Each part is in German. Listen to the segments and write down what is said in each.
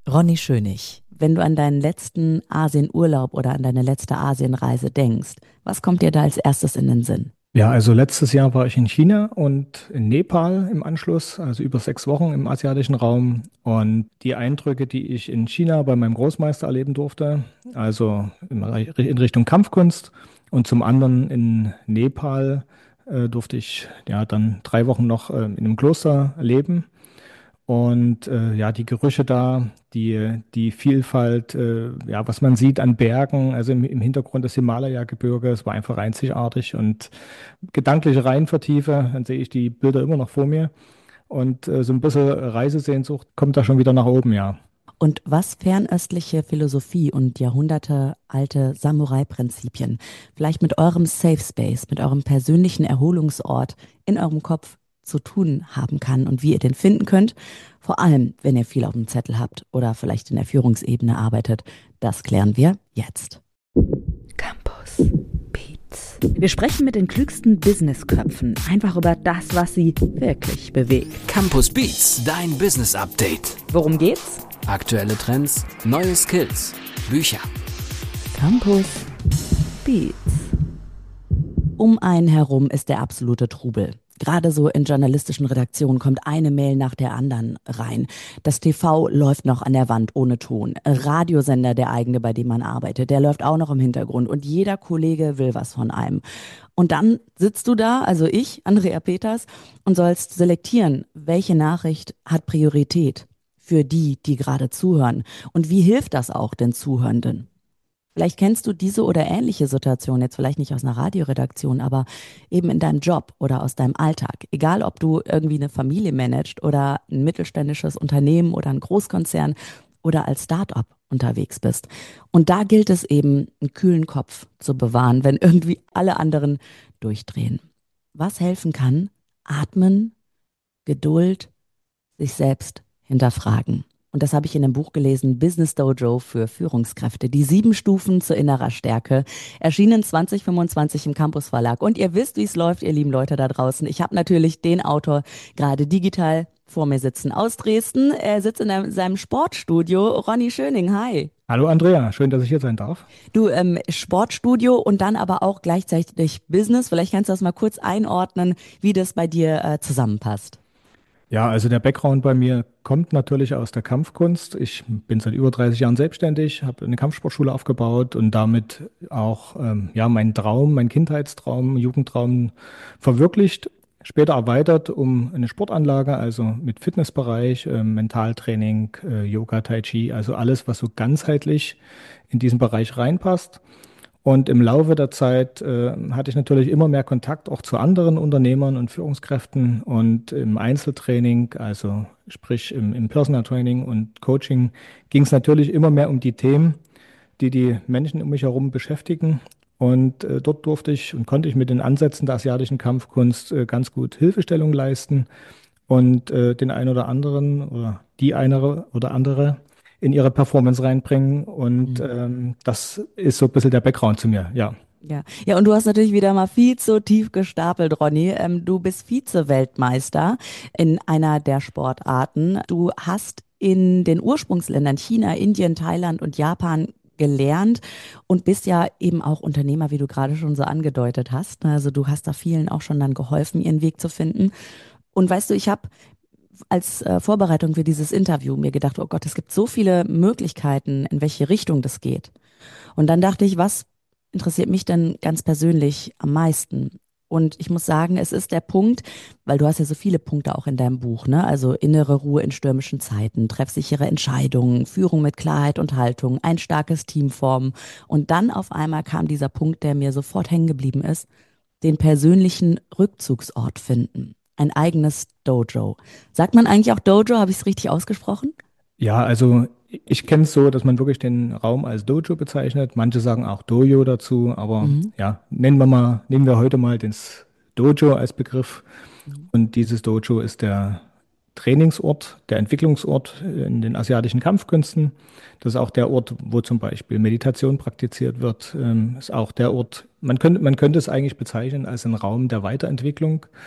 Ronny Schönig, wenn du an deinen letzten Asienurlaub oder an deine letzte Asienreise denkst, was kommt dir da als erstes in den Sinn? Ja, also letztes Jahr war ich in China und in Nepal im Anschluss, also über 6 Wochen im asiatischen Raum. Und die Eindrücke, die ich in China bei meinem Großmeister erleben durfte, also in Richtung Kampfkunst und zum anderen in Nepal durfte ich ja dann 3 Wochen noch in einem Kloster leben. Und ja, die Gerüche da, die Vielfalt, ja, was man sieht an Bergen, also im Hintergrund das Himalaya-Gebirge, es war einfach einzigartig und gedanklich rein vertiefe, dann sehe ich die Bilder immer noch vor mir. Und so ein bisschen Reisesehnsucht kommt da schon wieder nach oben, ja. Und was fernöstliche Philosophie und jahrhundertealte Samurai-Prinzipien vielleicht mit eurem Safe Space, mit eurem persönlichen Erholungsort in eurem Kopf zu tun haben kann und wie ihr den finden könnt, vor allem wenn ihr viel auf dem Zettel habt oder vielleicht in der Führungsebene arbeitet, das klären wir jetzt. Campus Beats. Wir sprechen mit den klügsten Businessköpfen einfach über das, was sie wirklich bewegt. Campus Beats, dein Business Update. Worum geht's? Aktuelle Trends, neue Skills, Bücher. Campus Beats. Um einen herum ist der absolute Trubel. Gerade so in journalistischen Redaktionen kommt eine Mail nach der anderen rein. Das TV läuft noch an der Wand ohne Ton. Radiosender, der eigene, bei dem man arbeitet, der läuft auch noch im Hintergrund. Und jeder Kollege will was von einem. Und dann sitzt du da, also ich, Andrea Peters, und sollst selektieren, welche Nachricht hat Priorität für die, die gerade zuhören. Und wie hilft das auch den Zuhörenden? Vielleicht kennst du diese oder ähnliche Situation jetzt vielleicht nicht aus einer Radioredaktion, aber eben in deinem Job oder aus deinem Alltag. Egal, ob du irgendwie eine Familie managst oder ein mittelständisches Unternehmen oder ein Großkonzern oder als Start-up unterwegs bist. Und da gilt es eben, einen kühlen Kopf zu bewahren, wenn irgendwie alle anderen durchdrehen. Was helfen kann? Atmen, Geduld, sich selbst hinterfragen. Und das habe ich in einem Buch gelesen, Business Dojo für Führungskräfte. Die 7 Stufen zu innerer Stärke. Erschienen 2025 im Campus Verlag. Und ihr wisst, wie es läuft, ihr lieben Leute da draußen. Ich habe natürlich den Autor gerade digital vor mir sitzen aus Dresden. Er sitzt in seinem Sportstudio. Ronny Schöning, hi. Hallo Andrea, schön, dass ich hier sein darf. Du, Sportstudio und dann aber auch gleichzeitig Business. Vielleicht kannst du das mal kurz einordnen, wie das bei dir zusammenpasst. Ja, also der Background bei mir kommt natürlich aus der Kampfkunst. Ich bin seit über 30 Jahren selbstständig, habe eine Kampfsportschule aufgebaut und damit auch ja, meinen Traum, meinen Kindheitstraum, Jugendtraum verwirklicht. Später erweitert um eine Sportanlage, also mit Fitnessbereich, Mentaltraining, Yoga, Tai Chi, also alles, was so ganzheitlich in diesen Bereich reinpasst. Und im Laufe der Zeit hatte ich natürlich immer mehr Kontakt auch zu anderen Unternehmern und Führungskräften und im Einzeltraining, also sprich im Personal Training und Coaching, ging es natürlich immer mehr um die Themen, die die Menschen um mich herum beschäftigen. Und dort durfte ich und konnte ich mit den Ansätzen der asiatischen Kampfkunst ganz gut Hilfestellung leisten und den einen oder anderen oder die eine oder andere in ihre Performance reinbringen. Und das ist so ein bisschen der Background zu mir, ja. Ja. Ja, und du hast natürlich wieder mal viel zu tief gestapelt, Ronny. Du bist Vize-Weltmeister in einer der Sportarten. Du hast in den Ursprungsländern China, Indien, Thailand und Japan gelernt und bist ja eben auch Unternehmer, wie du gerade schon so angedeutet hast. Also du hast da vielen auch schon dann geholfen, ihren Weg zu finden. Und weißt du, ich habe als Vorbereitung für dieses Interview mir gedacht, oh Gott, es gibt so viele Möglichkeiten, in welche Richtung das geht. Und dann dachte ich, was interessiert mich denn ganz persönlich am meisten? Und ich muss sagen, es ist der Punkt, weil du hast ja so viele Punkte auch in deinem Buch, ne? Also innere Ruhe in stürmischen Zeiten, treffsichere Entscheidungen, Führung mit Klarheit und Haltung, ein starkes Team formen. Und dann auf einmal kam dieser Punkt, der mir sofort hängen geblieben ist, den persönlichen Rückzugsort finden. Ein eigenes Dojo. Sagt man eigentlich auch Dojo? Habe ich es richtig ausgesprochen? Ja, also ich kenne es so, dass man wirklich den Raum als Dojo bezeichnet. Manche sagen auch Dojo dazu, aber Mhm. ja, nehmen wir heute mal das Dojo als Begriff. Und dieses Dojo ist der Trainingsort, der Entwicklungsort in den asiatischen Kampfkünsten. Das ist auch der Ort, wo zum Beispiel Meditation praktiziert wird. Ist auch der Ort, man könnte es eigentlich bezeichnen als einen Raum der Weiterentwicklung.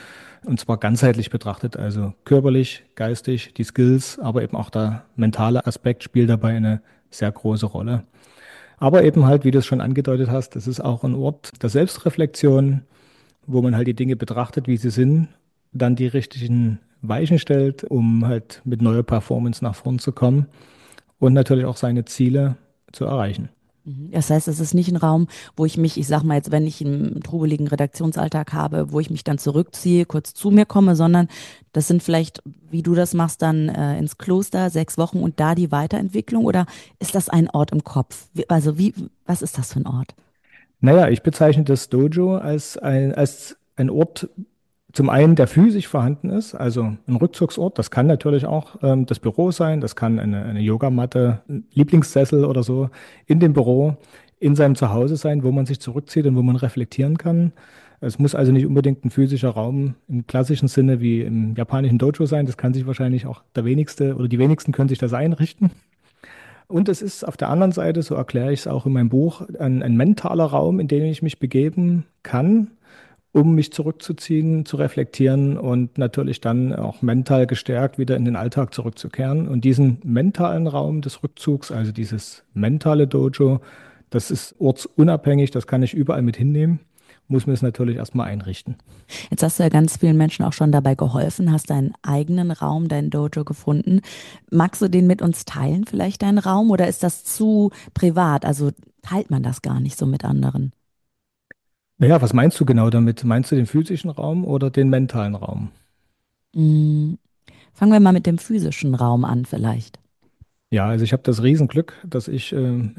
Und zwar ganzheitlich betrachtet, also körperlich, geistig, die Skills, aber eben auch der mentale Aspekt spielt dabei eine sehr große Rolle. Aber eben halt, wie du es schon angedeutet hast, es ist auch ein Ort der Selbstreflexion, wo man halt die Dinge betrachtet, wie sie sind, dann die richtigen Weichen stellt, um halt mit neuer Performance nach vorn zu kommen und natürlich auch seine Ziele zu erreichen. Das heißt, es ist nicht ein Raum, wo ich mich, ich sag mal jetzt, wenn ich einen trubeligen Redaktionsalltag habe, wo ich mich dann zurückziehe, kurz zu mir komme, sondern das sind vielleicht, wie du das machst, dann ins Kloster 6 Wochen und da die Weiterentwicklung oder ist das ein Ort im Kopf? Was ist das für ein Ort? Naja, ich bezeichne das Dojo als ein Ort, zum einen, der physisch vorhanden ist, also ein Rückzugsort. Das kann natürlich auch das Büro sein, das kann eine Yogamatte, ein Lieblingssessel oder so in dem Büro, in seinem Zuhause sein, wo man sich zurückzieht und wo man reflektieren kann. Es muss also nicht unbedingt ein physischer Raum im klassischen Sinne wie im japanischen Dojo sein. Das kann sich wahrscheinlich auch der wenigste oder die wenigsten können sich das einrichten. Und es ist auf der anderen Seite, so erkläre ich es auch in meinem Buch, ein mentaler Raum, in den ich mich begeben kann, um mich zurückzuziehen, zu reflektieren und natürlich dann auch mental gestärkt wieder in den Alltag zurückzukehren. Und diesen mentalen Raum des Rückzugs, also dieses mentale Dojo, das ist ortsunabhängig, das kann ich überall mit hinnehmen, muss mir es natürlich erstmal einrichten. Jetzt hast du ja ganz vielen Menschen auch schon dabei geholfen, hast deinen eigenen Raum, dein Dojo gefunden. Magst du den mit uns teilen, vielleicht deinen Raum, oder ist das zu privat? Also teilt man das gar nicht so mit anderen? Naja, was meinst du genau damit? Meinst du den physischen Raum oder den mentalen Raum? Mm, Fangen wir mal mit dem physischen Raum an, vielleicht. Ja, also ich habe das Riesenglück, dass ich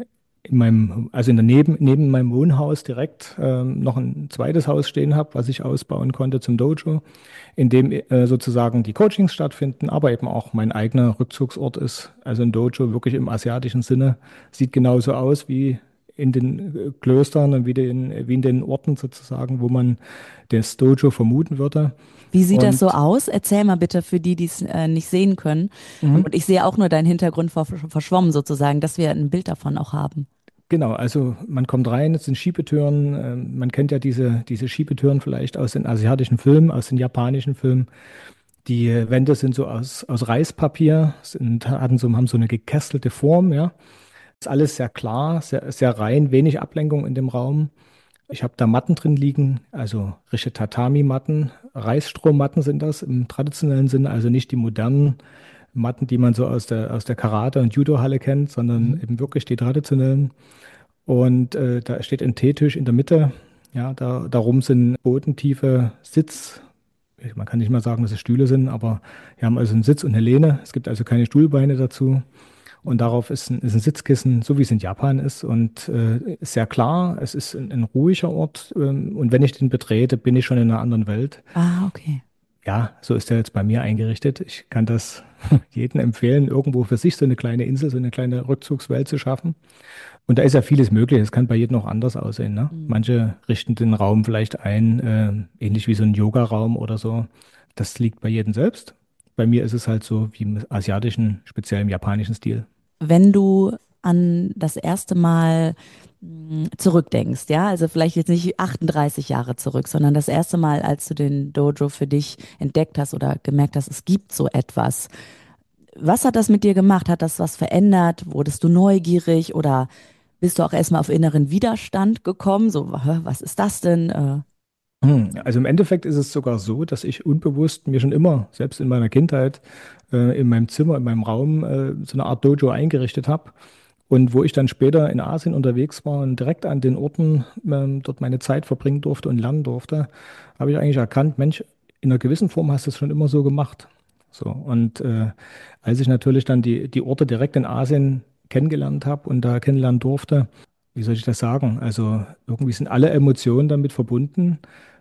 also neben meinem Wohnhaus direkt noch ein zweites Haus stehen habe, was ich ausbauen konnte zum Dojo, in dem sozusagen die Coachings stattfinden, aber eben auch mein eigener Rückzugsort ist. Also ein Dojo wirklich im asiatischen Sinne sieht genauso aus wie in den Klöstern und wie in den Orten sozusagen, wo man das Dojo vermuten würde. Wie sieht das so Und aus? Erzähl mal bitte für die, die es nicht sehen können. mhm. Und ich sehe auch nur deinen Hintergrund verschwommen sozusagen, dass wir ein Bild davon auch haben. Genau, also man kommt rein, es sind Schiebetüren. Man kennt ja diese Schiebetüren vielleicht aus den asiatischen Filmen, aus den japanischen Filmen. Die Wände sind so aus Reispapier, haben so eine gekästelte Form, ja. Ist alles sehr klar, sehr rein, wenig Ablenkung in dem Raum. Ich habe da Matten drin liegen, also richtige Tatami-Matten. Reisstrohmatten sind das im traditionellen Sinne, also nicht die modernen Matten, die man so aus der Karate- und Judo-Halle kennt, sondern Mhm. eben wirklich die traditionellen. Und da steht ein Teetisch in der Mitte. Ja, darum sind bodentiefe man kann nicht mal sagen, dass es Stühle sind, aber wir haben also einen Sitz und eine Lehne. Es gibt also keine Stuhlbeine dazu. Und darauf ist ein Sitzkissen, so wie es in Japan ist. Und ist sehr klar, es ist ein ruhiger Ort. Und wenn ich den betrete, bin ich schon in einer anderen Welt. Ah, okay. Ja, so ist er jetzt bei mir eingerichtet. Ich kann das jedem empfehlen, irgendwo für sich so eine kleine Insel, so eine kleine Rückzugswelt zu schaffen. Und da ist ja vieles möglich. Es kann bei jedem auch anders aussehen, ne? Mhm. Manche richten den Raum vielleicht ein, ähnlich wie so ein Yoga-Raum oder so. Das liegt bei jedem selbst. Bei mir ist es halt so wie im asiatischen, speziell im japanischen Stil. Wenn du an das erste Mal zurückdenkst, ja, also vielleicht jetzt nicht 38 Jahre zurück, sondern das erste Mal, als du den Dojo für dich entdeckt hast oder gemerkt hast, es gibt so etwas. Was hat das mit dir gemacht? Hat das was verändert? Wurdest du neugierig oder bist du auch erstmal auf inneren Widerstand gekommen? So, was ist das denn? Also im Endeffekt ist es sogar so, dass ich unbewusst mir schon immer, selbst in meiner Kindheit, in meinem Zimmer, in meinem Raum, so eine Art Dojo eingerichtet habe. Und wo ich dann später in Asien unterwegs war und direkt an den Orten dort meine Zeit verbringen durfte und lernen durfte, habe ich eigentlich erkannt, Mensch, in einer gewissen Form hast du es schon immer so gemacht. So, und als ich natürlich dann die Orte direkt in Asien kennengelernt habe und da kennenlernen durfte, wie soll ich das sagen? Also irgendwie sind alle Emotionen damit verbunden.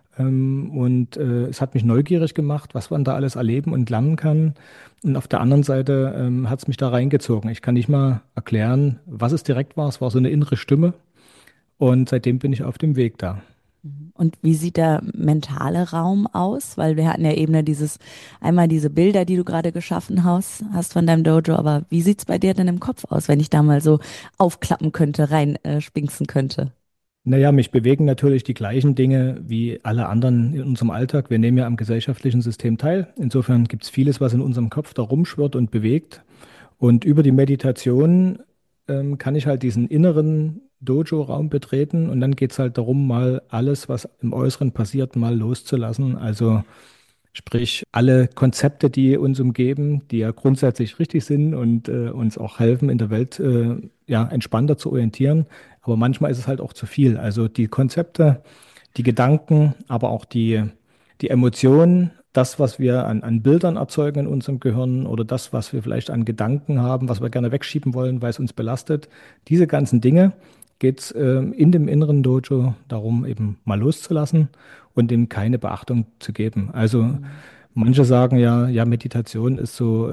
Und es hat mich neugierig gemacht, was man da alles erleben und lernen kann. Und auf der anderen Seite hat es mich da reingezogen. Ich kann nicht mal erklären, was es direkt war. Es war so eine innere Stimme. Und seitdem bin ich auf dem Weg da. Und wie sieht der mentale Raum aus? Weil wir hatten ja eben einmal diese Bilder, die du gerade geschaffen hast von deinem Dojo, aber wie sieht's bei dir denn im Kopf aus, wenn ich da mal so aufklappen könnte, rein spinksen könnte? Naja, mich bewegen natürlich die gleichen Dinge wie alle anderen in unserem Alltag. Wir nehmen ja am gesellschaftlichen System teil. Insofern gibt es vieles, was in unserem Kopf da rumschwirrt und bewegt. Und über die Meditation kann ich halt diesen inneren Dojo-Raum betreten und dann geht es halt darum, mal alles, was im Äußeren passiert, mal loszulassen. Also sprich, alle Konzepte, die uns umgeben, die ja grundsätzlich richtig sind und uns auch helfen, in der Welt ja, entspannter zu orientieren. Aber manchmal ist es halt auch zu viel. Also die Konzepte, die Gedanken, aber auch die Emotionen, das, was wir an Bildern erzeugen in unserem Gehirn oder das, was wir vielleicht an Gedanken haben, was wir gerne wegschieben wollen, weil es uns belastet, diese ganzen Dinge geht es in dem inneren Dojo darum, eben mal loszulassen und dem keine Beachtung zu geben. Also Mhm. manche sagen ja, ja, Meditation ist so,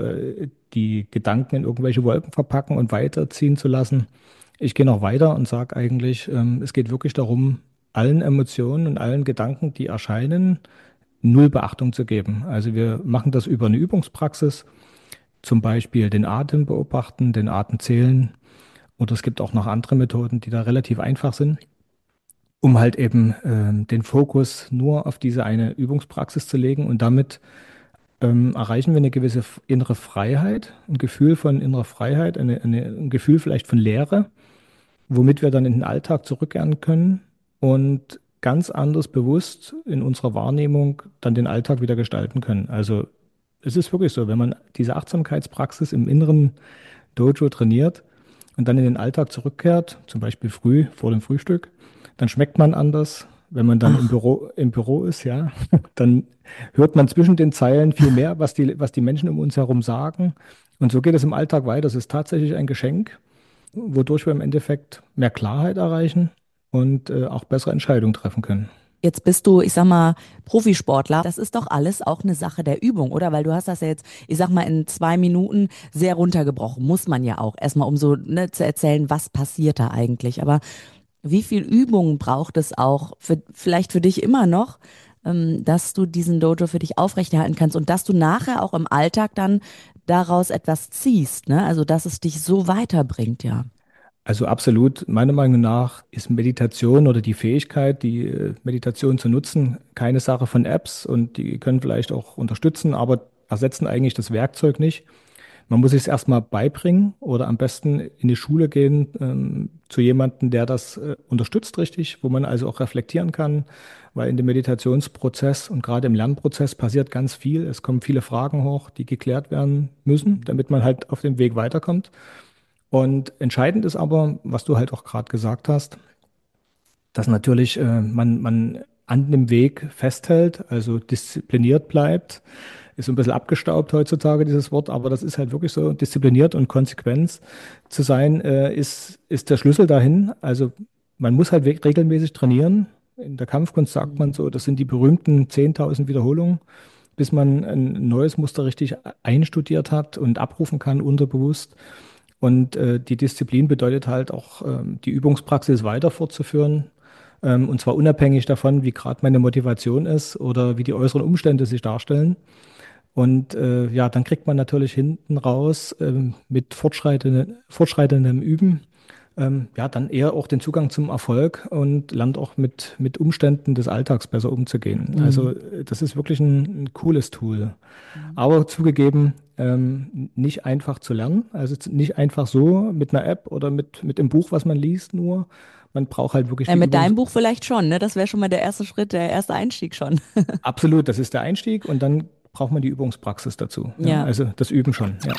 die Gedanken in irgendwelche Wolken verpacken und weiterziehen zu lassen. Ich gehe noch weiter und sage eigentlich, es geht wirklich darum, allen Emotionen und allen Gedanken, die erscheinen, null Beachtung zu geben. Also wir machen das über eine Übungspraxis, zum Beispiel den Atem beobachten, den Atem zählen. Oder es gibt auch noch andere Methoden, die da relativ einfach sind, um halt eben den Fokus nur auf diese eine Übungspraxis zu legen. Und damit erreichen wir eine gewisse innere Freiheit, ein Gefühl von innerer Freiheit, ein Gefühl vielleicht von Leere, womit wir dann in den Alltag zurückkehren können und ganz anders bewusst in unserer Wahrnehmung dann den Alltag wieder gestalten können. Also es ist wirklich so, wenn man diese Achtsamkeitspraxis im inneren Dojo trainiert und dann in den Alltag zurückkehrt, zum Beispiel früh vor dem Frühstück, dann schmeckt man anders. Wenn man dann Ach, Im Büro ist, ja, dann hört man zwischen den Zeilen viel mehr, was die Menschen um uns herum sagen. Und so geht es im Alltag weiter. Es ist tatsächlich ein Geschenk, wodurch wir im Endeffekt mehr Klarheit erreichen und auch bessere Entscheidungen treffen können. jetzt bist du, ich sag mal, Profisportler. Das ist doch alles auch eine Sache der Übung, oder? Weil du hast das ja jetzt, ich sag mal, in 2 Minuten sehr runtergebrochen. Muss man ja auch. Erstmal, um so, ne, zu erzählen, was passiert da eigentlich. Aber wie viel Übung braucht es auch, vielleicht für dich immer noch, dass du diesen Dojo für dich aufrechterhalten kannst und dass du nachher auch im Alltag dann daraus etwas ziehst, ne? Also, dass es dich so weiterbringt, ja. Also absolut, meiner Meinung nach ist Meditation oder die Fähigkeit, die Meditation zu nutzen, keine Sache von Apps und die können vielleicht auch unterstützen, aber ersetzen eigentlich das Werkzeug nicht. Man muss sich es erstmal beibringen oder am besten in die Schule gehen, zu jemandem, der das unterstützt richtig, wo man also auch reflektieren kann, weil in dem Meditationsprozess und gerade im Lernprozess passiert ganz viel. Es kommen viele Fragen hoch, die geklärt werden müssen, damit man halt auf dem Weg weiterkommt. Und entscheidend ist aber, was du halt auch gerade gesagt hast, dass natürlich man an dem Weg festhält, also diszipliniert bleibt. Ist so ein bisschen abgestaubt heutzutage, dieses Wort, aber das ist halt wirklich so, diszipliniert und konsequent zu sein, ist der Schlüssel dahin. Also man muss halt regelmäßig trainieren. In der Kampfkunst sagt man Mhm. so, das sind die berühmten 10.000 Wiederholungen, bis man ein neues Muster richtig einstudiert hat und abrufen kann, unterbewusst. Und die Disziplin bedeutet halt auch, die Übungspraxis weiter fortzuführen. Und zwar unabhängig davon, wie gerade meine Motivation ist oder wie die äußeren Umstände sich darstellen. Und ja, dann kriegt man natürlich hinten raus mit fortschreitendem Üben ja, dann eher auch den Zugang zum Erfolg und lernt auch mit Umständen des Alltags besser umzugehen. Also Mhm. das ist wirklich ein cooles Tool. Mhm. Aber zugegeben, nicht einfach zu lernen. Also nicht einfach so mit einer App oder mit dem Buch, was man liest, nur. Man braucht halt wirklich die Mit Übung. deinem Buch vielleicht schon, ne? Das wäre schon mal der erste Schritt, der erste Einstieg schon. Absolut, das ist der Einstieg und dann braucht man die Übungspraxis dazu. Ja, Ja. also das Üben schon. Ja.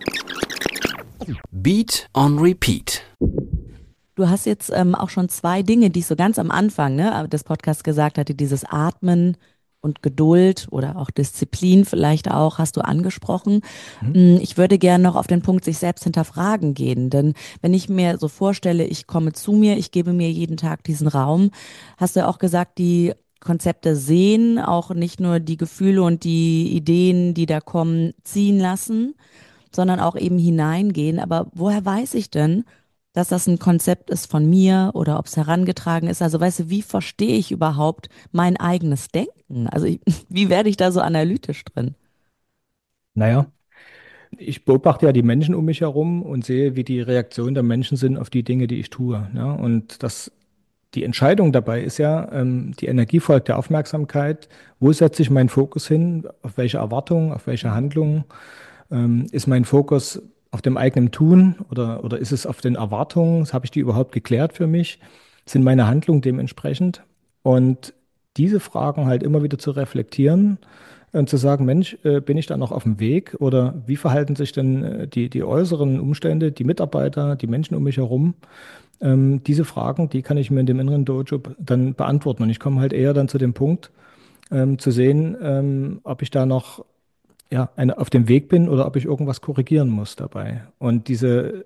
Beat on Repeat. Du hast jetzt auch schon zwei Dinge, die ich so ganz am Anfang, ne, des Podcasts gesagt hatte, dieses Atmen und Geduld oder auch Disziplin vielleicht auch, hast du angesprochen. Mhm. Ich würde gerne noch auf den Punkt sich selbst hinterfragen gehen, denn wenn ich mir so vorstelle, ich komme zu mir, ich gebe mir jeden Tag diesen Raum, hast du ja auch gesagt, die Konzepte sehen, auch nicht nur die Gefühle und die Ideen, die da kommen, ziehen lassen, sondern auch eben hineingehen. Aber woher weiß ich denn, dass das ein Konzept ist von mir oder ob es herangetragen ist? Also weißt du, wie verstehe ich überhaupt mein eigenes Denken? Also wie werde ich da so analytisch drin? Naja, ich beobachte ja die Menschen um mich herum und sehe, wie die Reaktionen der Menschen sind auf die Dinge, die ich tue. Ja? Und das die Entscheidung dabei ist ja, die Energie folgt der Aufmerksamkeit. Wo setze ich meinen Fokus hin? Auf welche Erwartungen, auf welche Handlungen? Ist mein Fokus auf dem eigenen Tun oder ist es auf den Erwartungen? Habe ich die überhaupt geklärt für mich? Sind meine Handlungen dementsprechend? Und diese Fragen halt immer wieder zu reflektieren und zu sagen, Mensch, bin ich da noch auf dem Weg? Oder wie verhalten sich denn die äußeren Umstände, die Mitarbeiter, die Menschen um mich herum? Diese Fragen, die kann ich mir in dem inneren Dojo dann beantworten. Und ich komme halt eher dann zu dem Punkt, zu sehen, ob ich da noch auf dem Weg bin oder ob ich irgendwas korrigieren muss dabei. Und diese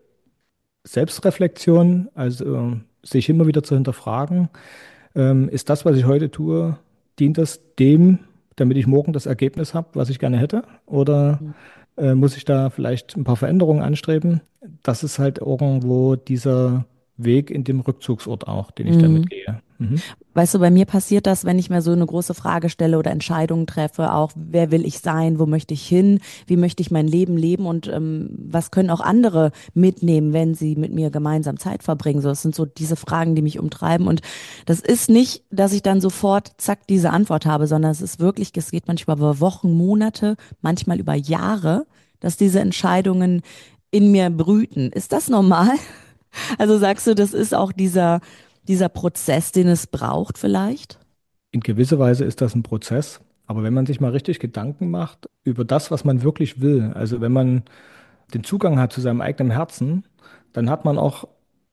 Selbstreflexion, also sich immer wieder zu hinterfragen, ist das, was ich heute tue, dient das dem, damit ich morgen das Ergebnis habe, was ich gerne hätte? Oder muss ich da vielleicht ein paar Veränderungen anstreben? Das ist halt irgendwo dieser Weg in dem Rückzugsort auch, den ich damit Mhm. gehe. Mhm. Weißt du, bei mir passiert das, wenn ich mir so eine große Frage stelle oder Entscheidungen treffe, auch wer will ich sein, wo möchte ich hin, wie möchte ich mein Leben leben und was können auch andere mitnehmen, wenn sie mit mir gemeinsam Zeit verbringen. So, das sind so diese Fragen, die mich umtreiben und das ist nicht, dass ich dann sofort zack diese Antwort habe, sondern es ist wirklich, es geht manchmal über Wochen, Monate, manchmal über Jahre, dass diese Entscheidungen in mir brüten. Ist das normal? Also sagst du, das ist auch dieser Prozess, den es braucht vielleicht? In gewisser Weise ist das ein Prozess, aber wenn man sich mal richtig Gedanken macht über das, was man wirklich will, also wenn man den Zugang hat zu seinem eigenen Herzen, dann hat man auch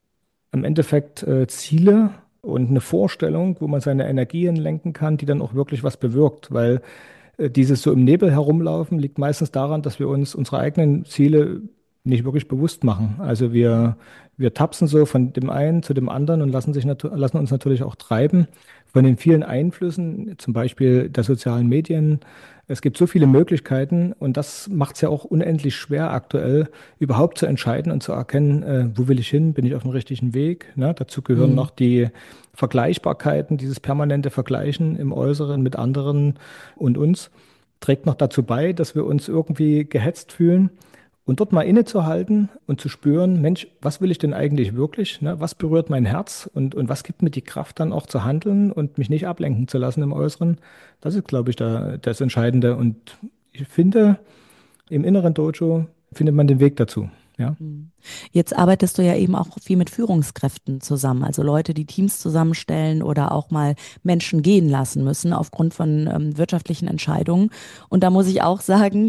im Endeffekt Ziele und eine Vorstellung, wo man seine Energie hinlenken kann, die dann auch wirklich was bewirkt, weil dieses so im Nebel herumlaufen liegt meistens daran, dass wir uns unsere eigenen Ziele nicht wirklich bewusst machen. Also wir tapsen so von dem einen zu dem anderen und lassen uns natürlich auch treiben von den vielen Einflüssen, zum Beispiel der sozialen Medien. Es gibt so viele Möglichkeiten und das macht es ja auch unendlich schwer aktuell, überhaupt zu entscheiden und zu erkennen, wo will ich hin, bin ich auf dem richtigen Weg. Ne? Dazu gehören Mhm. noch die Vergleichbarkeiten, dieses permanente Vergleichen im Äußeren mit anderen und uns, trägt noch dazu bei, dass wir uns irgendwie gehetzt fühlen. Und dort mal innezuhalten und zu spüren, Mensch, was will ich denn eigentlich wirklich? Ne? Was berührt mein Herz und was gibt mir die Kraft dann auch zu handeln und mich nicht ablenken zu lassen im Äußeren? Das ist, glaube ich, das Entscheidende. Und ich finde, im inneren Dojo findet man den Weg dazu. Ja, Mhm. Jetzt arbeitest du ja eben auch viel mit Führungskräften zusammen, also Leute, die Teams zusammenstellen oder auch mal Menschen gehen lassen müssen aufgrund von wirtschaftlichen Entscheidungen. Und da muss ich auch sagen,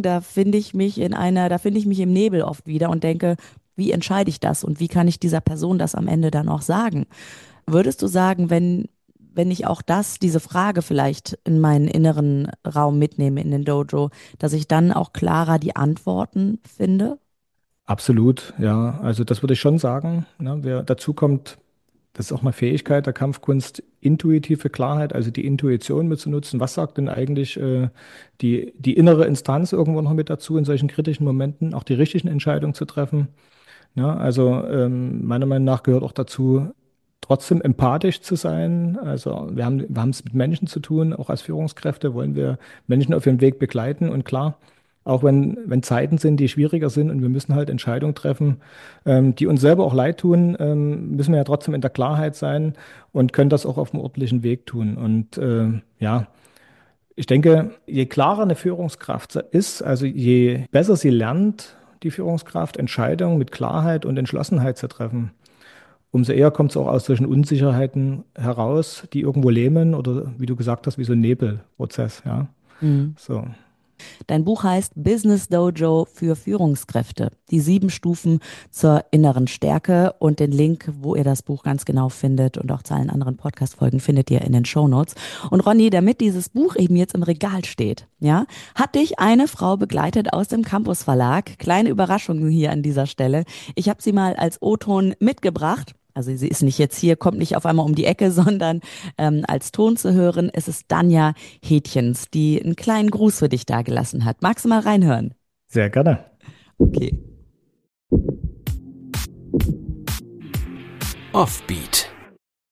da finde ich mich im Nebel oft wieder und denke, wie entscheide ich das und wie kann ich dieser Person das am Ende dann auch sagen? Würdest du sagen, wenn ich auch diese Frage vielleicht in meinen inneren Raum mitnehme, in den Dojo, dass ich dann auch klarer die Antworten finde? absolut. Ja, also das würde ich schon sagen. Ne? Dazu kommt, das ist auch eine Fähigkeit der Kampfkunst, intuitive Klarheit, also die Intuition mitzunutzen. Was sagt denn eigentlich die innere Instanz irgendwo noch mit dazu, in solchen kritischen Momenten auch die richtigen Entscheidungen zu treffen? Ja, also meiner Meinung nach gehört auch dazu, trotzdem empathisch zu sein. Also wir haben es mit Menschen zu tun, auch als Führungskräfte wollen wir Menschen auf ihrem Weg begleiten. Und klar, auch wenn Zeiten sind, die schwieriger sind und wir müssen halt Entscheidungen treffen, die uns selber auch leid tun, müssen wir ja trotzdem in der Klarheit sein und können das auch auf dem ordentlichen Weg tun. Und ja, ich denke, je klarer eine Führungskraft ist, also je besser sie lernt, die Führungskraft, Entscheidungen mit Klarheit und Entschlossenheit zu treffen, umso eher kommt es auch aus solchen Unsicherheiten heraus, die irgendwo lähmen oder wie du gesagt hast, wie so ein Nebelprozess, ja. Mhm. So. Dein Buch heißt Business Dojo für Führungskräfte. Die 7 Stufen zur inneren Stärke und den Link, wo ihr das Buch ganz genau findet und auch zu allen anderen Podcast-Folgen findet ihr in den Shownotes. Und Ronny, damit dieses Buch eben jetzt im Regal steht, ja, hat dich eine Frau begleitet aus dem Campus Verlag. Kleine Überraschung hier an dieser Stelle. Ich habe sie mal als O-Ton mitgebracht. Also sie ist nicht jetzt hier, kommt nicht auf einmal um die Ecke, sondern als Ton zu hören. Es ist Danja Hätjens, die einen kleinen Gruß für dich dagelassen hat. Magst du mal reinhören? Sehr gerne. Okay. Offbeat.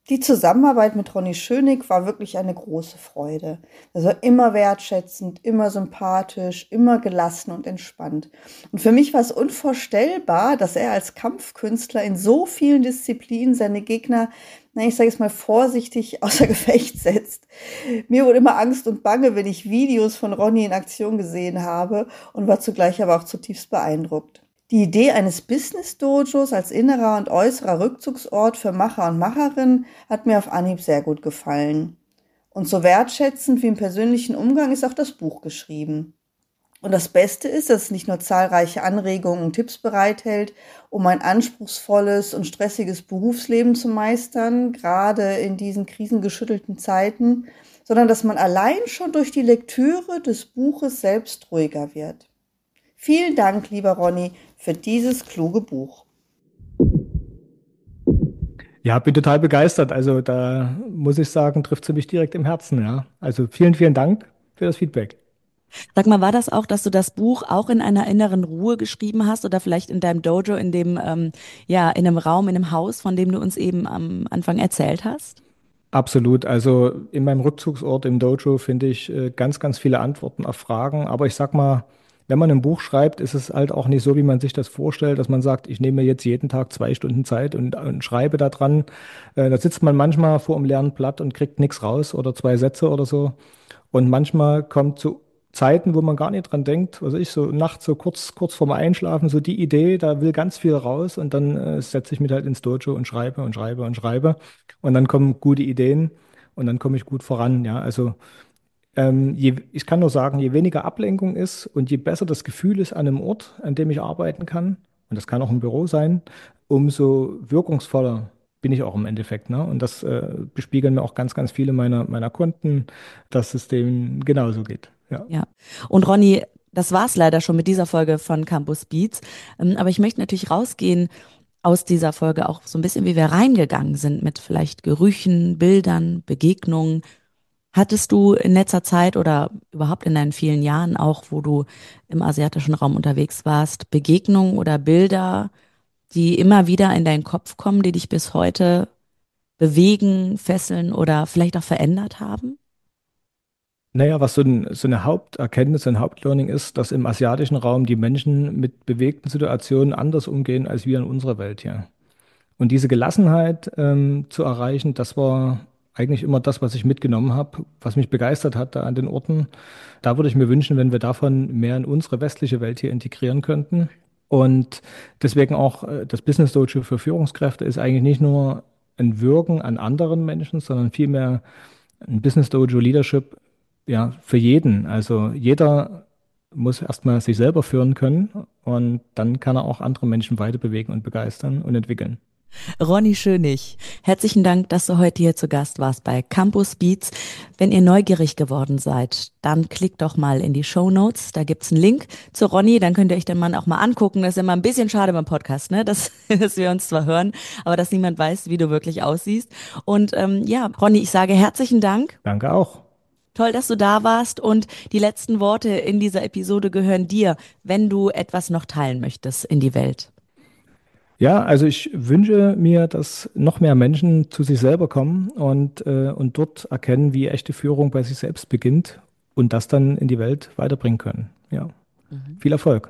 Die Zusammenarbeit mit Ronny Schönig war wirklich eine große Freude. Er war immer wertschätzend, immer sympathisch, immer gelassen und entspannt. Und für mich war es unvorstellbar, dass er als Kampfkünstler in so vielen Disziplinen seine Gegner, ich sage es mal vorsichtig, außer Gefecht setzt. Mir wurde immer Angst und Bange, wenn ich Videos von Ronny in Aktion gesehen habe und war zugleich aber auch zutiefst beeindruckt. Die Idee eines Business-Dojos als innerer und äußerer Rückzugsort für Macher und Macherinnen hat mir auf Anhieb sehr gut gefallen. Und so wertschätzend wie im persönlichen Umgang ist auch das Buch geschrieben. Und das Beste ist, dass es nicht nur zahlreiche Anregungen und Tipps bereithält, um ein anspruchsvolles und stressiges Berufsleben zu meistern, gerade in diesen krisengeschüttelten Zeiten, sondern dass man allein schon durch die Lektüre des Buches selbst ruhiger wird. Vielen Dank, lieber Ronny, für dieses kluge Buch. Ja, bin total begeistert. Also da muss ich sagen, trifft sie mich direkt im Herzen. Ja. Also vielen, vielen Dank für das Feedback. Sag mal, war das auch, dass du das Buch auch in einer inneren Ruhe geschrieben hast oder vielleicht in deinem Dojo, in dem, in einem Raum, in einem Haus, von dem du uns eben am Anfang erzählt hast? Absolut. Also in meinem Rückzugsort im Dojo finde ich ganz, ganz viele Antworten auf Fragen. Aber ich sag mal, wenn man ein Buch schreibt, ist es halt auch nicht so, wie man sich das vorstellt, dass man sagt, ich nehme jetzt jeden Tag 2 Stunden Zeit und schreibe da dran. Da sitzt man manchmal vor einem leeren Blatt und kriegt nichts raus oder 2 Sätze oder so. Und manchmal kommt zu Zeiten, wo man gar nicht dran denkt, also ich so nachts so kurz vorm Einschlafen, so die Idee, da will ganz viel raus und dann setze ich mich halt ins Dojo und schreibe und schreibe und schreibe und dann kommen gute Ideen und dann komme ich gut voran, ja, also ich kann nur sagen, je weniger Ablenkung ist und je besser das Gefühl ist an einem Ort, an dem ich arbeiten kann, und das kann auch ein Büro sein, umso wirkungsvoller bin ich auch im Endeffekt. Ne? Und das bespiegeln mir auch ganz, ganz viele meiner Kunden, dass es denen genauso geht. Ja. Ja. Und Ronny, das war's leider schon mit dieser Folge von Campus Beats. Aber ich möchte natürlich rausgehen aus dieser Folge auch so ein bisschen, wie wir reingegangen sind mit vielleicht Gerüchen, Bildern, Begegnungen. Hattest du in letzter Zeit oder überhaupt in deinen vielen Jahren auch, wo du im asiatischen Raum unterwegs warst, Begegnungen oder Bilder, die immer wieder in deinen Kopf kommen, die dich bis heute bewegen, fesseln oder vielleicht auch verändert haben? Naja, was so eine Haupterkenntnis, ein Hauptlearning ist, dass im asiatischen Raum die Menschen mit bewegten Situationen anders umgehen als wir in unserer Welt hier. Und diese Gelassenheit zu erreichen, das war eigentlich immer das, was ich mitgenommen habe, was mich begeistert hat da an den Orten. Da würde ich mir wünschen, wenn wir davon mehr in unsere westliche Welt hier integrieren könnten. Und deswegen auch das Business Dojo für Führungskräfte ist eigentlich nicht nur ein Wirken an anderen Menschen, sondern vielmehr ein Business Dojo Leadership, ja, für jeden. Also jeder muss erstmal sich selber führen können und dann kann er auch andere Menschen weiter bewegen und begeistern und entwickeln. Ronny Schönig, herzlichen Dank, dass du heute hier zu Gast warst bei Campus Beats. Wenn ihr neugierig geworden seid, dann klickt doch mal in die Shownotes. Da gibt's einen Link zu Ronny, dann könnt ihr euch den Mann auch mal angucken. Das ist immer ein bisschen schade beim Podcast, ne? dass wir uns zwar hören, aber dass niemand weiß, wie du wirklich aussiehst. Und Ronny, ich sage herzlichen Dank. Danke auch. Toll, dass du da warst und die letzten Worte in dieser Episode gehören dir, wenn du etwas noch teilen möchtest in die Welt. Ja, also ich wünsche mir, dass noch mehr Menschen zu sich selber kommen und dort erkennen, wie echte Führung bei sich selbst beginnt und das dann in die Welt weiterbringen können. Ja, Viel Erfolg.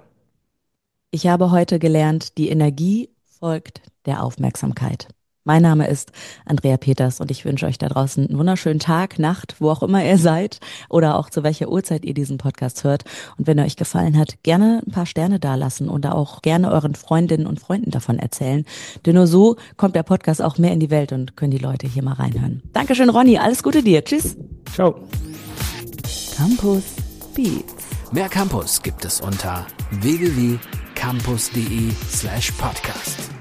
Ich habe heute gelernt, die Energie folgt der Aufmerksamkeit. Mein Name ist Andrea Peters und ich wünsche euch da draußen einen wunderschönen Tag, Nacht, wo auch immer ihr seid oder auch zu welcher Uhrzeit ihr diesen Podcast hört. Und wenn er euch gefallen hat, gerne ein paar Sterne dalassen und auch gerne euren Freundinnen und Freunden davon erzählen. Denn nur so kommt der Podcast auch mehr in die Welt und können die Leute hier mal reinhören. Dankeschön, Ronny. Alles Gute dir. Tschüss. Ciao. Campus Beats. Mehr Campus gibt es unter www.campus.de/podcast.